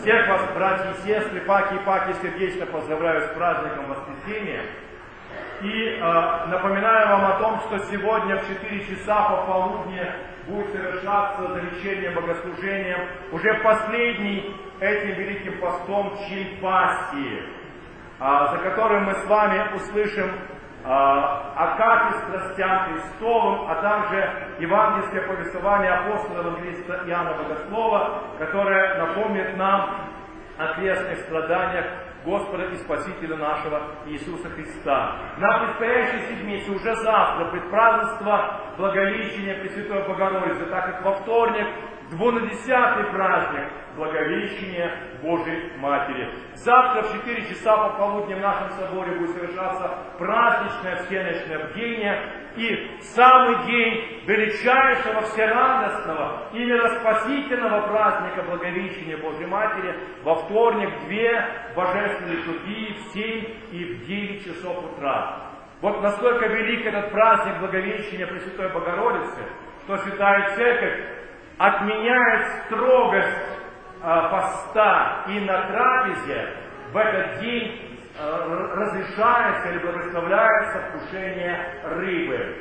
Всех вас, братья и сестры, паки и паки, сердечно поздравляю с праздником Воскресения. И напоминаю вам о том, что сегодня в 4 часа пополудни будет совершаться замещение богослужения, уже последний этим Великим Постом чин пассии, за которым мы с вами услышим о кате страстям Христовым, а также евангельское повествование апостола евангелиста Иоанна Богослова, которое напомнит нам о крестных страданиях Господа и Спасителя нашего Иисуса Христа. На предстоящей седмице, уже завтра, предпразднество Благовещения Пресвятой Богородицы, так как во вторник 12-й праздник Благовещения Божией Матери. Завтра в 4 часа пополудни в нашем соборе будет совершаться праздничное всеночное бдение, и самый день величайшего всерадостного, именно спасительного праздника Благовещения Божией Матери во вторник 2 божественные литургии в 7 и в 9 часов утра. Вот настолько велик этот праздник Благовещения Пресвятой Богородицы, что Святая Церковь отменяет строгость поста, и на трапезе в этот день разрешается или благословляется вкушение рыбы.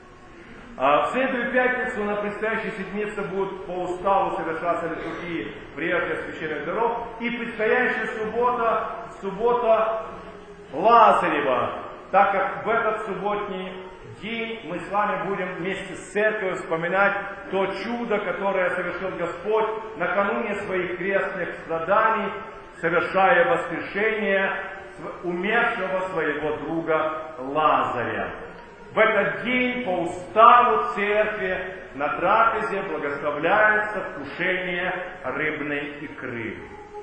В среду и пятницу на предстоящей седмице будут по уставу совершаться литургии приятия священных даров, и предстоящая суббота Лазарева, так как в этот субботний день мы с вами будем вместе с церковью вспоминать то чудо, которое совершил Господь накануне своих крестных страданий, совершая воскрешение умершего своего друга Лазаря. В этот день по уставу церкви на трапезе благословляется вкушение рыбной икры.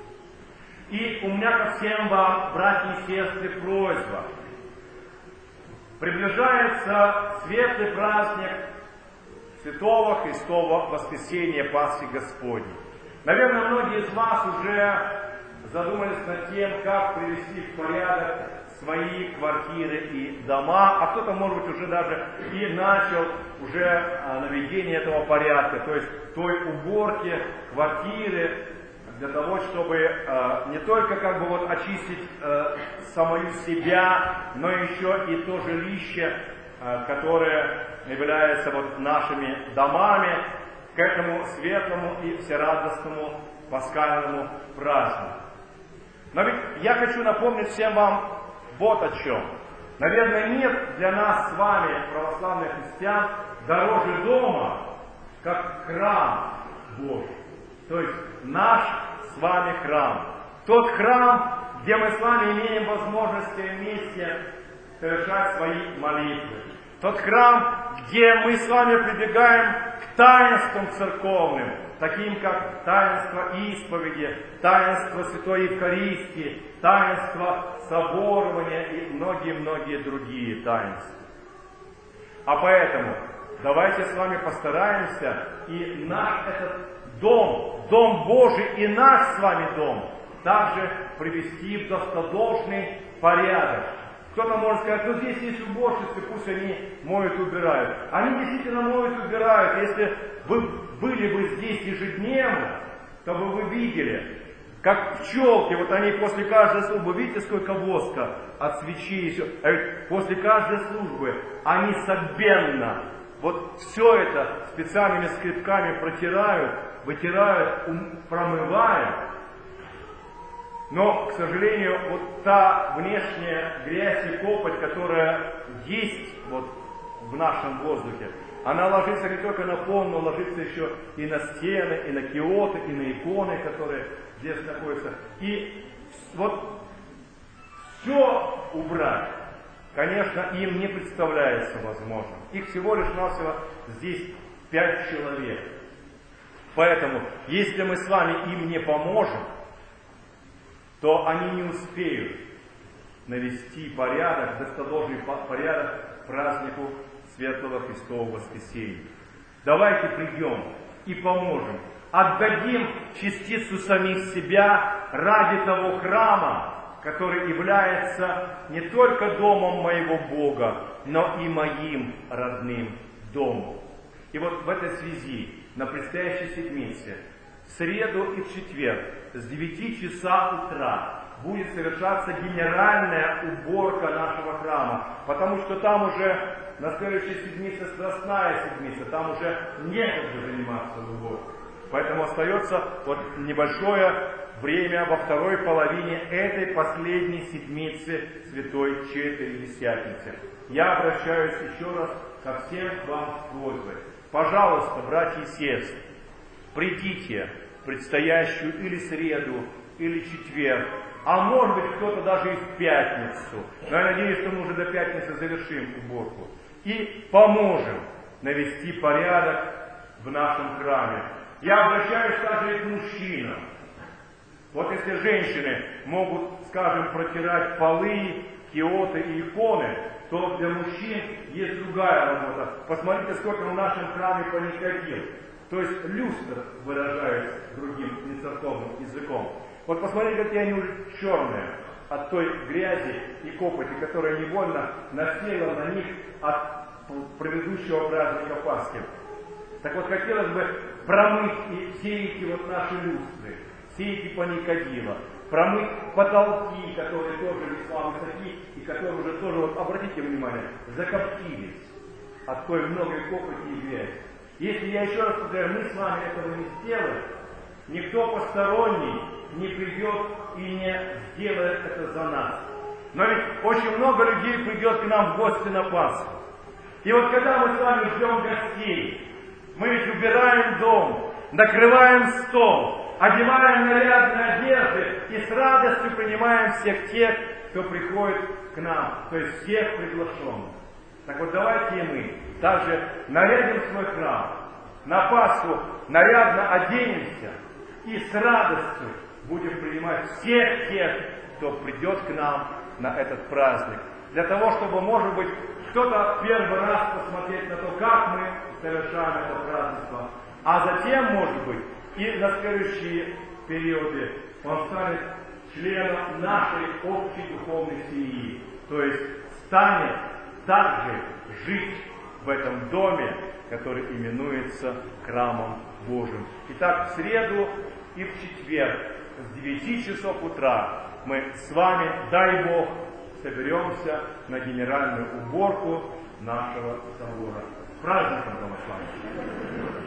И у меня ко всем вам, братья и сестры, просьба. Приближается светлый праздник Святого Христова Воскресения Пасхи Господней. Наверное, многие из вас уже задумались над тем, как привести в порядок свои квартиры и дома, а кто-то, может быть, уже даже и начал уже наведение этого порядка, то есть той уборки квартиры, для того, чтобы не только как бы вот очистить самую себя, но еще и то жилище, которое является вот нашими домами, к этому светлому и всерадостному пасхальному празднику. Но ведь я хочу напомнить всем вам вот о чем. Наверное, нет для нас с вами, православных христиан, дороже дома, как храм Божий. То есть наш с вами храм. Тот храм, где мы с вами имеем возможность вместе совершать свои молитвы. Тот храм, где мы с вами прибегаем к таинствам церковным, таким как таинство исповеди, таинство Святой Евхаристии, таинство соборования и многие-многие другие таинства. А поэтому давайте с вами постараемся и наш этот Дом Божий и наш с вами дом также привести в достодолжный порядок. Кто-то может сказать, ну здесь есть уборщицы, пусть они моют и убирают. Они действительно моют и убирают. Если вы были бы здесь ежедневно, то бы вы видели, как пчелки, вот они после каждой службы, видите, сколько воска от свечи, а ведь после каждой службы они согбенно вот все это специальными скребками протирают, вытирают, промывают. Но, к сожалению, вот та внешняя грязь и копоть, которая есть вот в нашем воздухе, она ложится не только на пол, но ложится еще и на стены, и на киоты, и на иконы, которые здесь находятся. И вот все убрать, конечно, им не представляется возможным. Их всего лишь навсего здесь 5 человек. Поэтому, если мы с вами им не поможем, то они не успеют навести порядок, достодолжный порядок к празднику Светлого Христового Воскресения. Давайте придем и поможем. Отдадим частицу самих себя ради того храма, который является не только домом моего Бога, но и моим родным домом. И вот в этой связи на предстоящей седмице В среду и в четверг с 9 часа утра будет совершаться генеральная уборка нашего храма, потому что там уже на следующей седмице Страстная седмица, там уже некогда заниматься уборкой. Поэтому остается вот небольшое время во второй половине этой последней седмицы Святой Четвередесятницы. Я обращаюсь еще раз ко всем вам с просьбой. Пожалуйста, братья и сестры, придите в предстоящую или среду, или четверг, а может быть кто-то даже и в пятницу. Но я надеюсь, что мы уже до пятницы завершим уборку. И поможем навести порядок в нашем храме. Я обращаюсь также и к мужчинам. Вот если женщины могут, скажем, протирать полы, киоты и иконы, то для мужчин есть другая работа. Посмотрите, сколько в нашем храме паникадил. То есть люстр, выражаясь другим нецерковным языком. Вот посмотрите, какие они уже черные от той грязи и копоти, которая невольно насела на них от предыдущего праздника Пасхи. Так вот, хотелось бы промыть и все эти вот наши люстры, все эти паникадила, промыть потолки, которые тоже весьма высоки, и которые уже тоже, вот обратите внимание, закоптились от той многой копоти и грязи. Если я еще раз повторяю, мы с вами этого не сделаем, никто посторонний не придет и не сделает это за нас. Но ведь очень много людей придет к нам в гости на Пасху. И вот когда мы с вами ждем гостей, мы ведь убираем дом, накрываем стол, одеваем нарядные одежды и с радостью принимаем всех тех, кто приходит к нам, то есть всех приглашенных. Так вот давайте и мы также нарядим свой храм, на Пасху нарядно оденемся и с радостью будем принимать всех тех, кто придет к нам на этот праздник. Для того, чтобы, может быть, кто-то первый раз посмотреть на то, как мы совершаем это празднество, а затем, может быть, и на следующие периоды он станет членом нашей общей духовной семьи, то есть станет также жить в этом доме, который именуется Храмом Божьим. Итак, в среду и в четверг с 9 часов утра мы с вами, дай Бог, соберемся на генеральную уборку нашего собора. С праздником православия!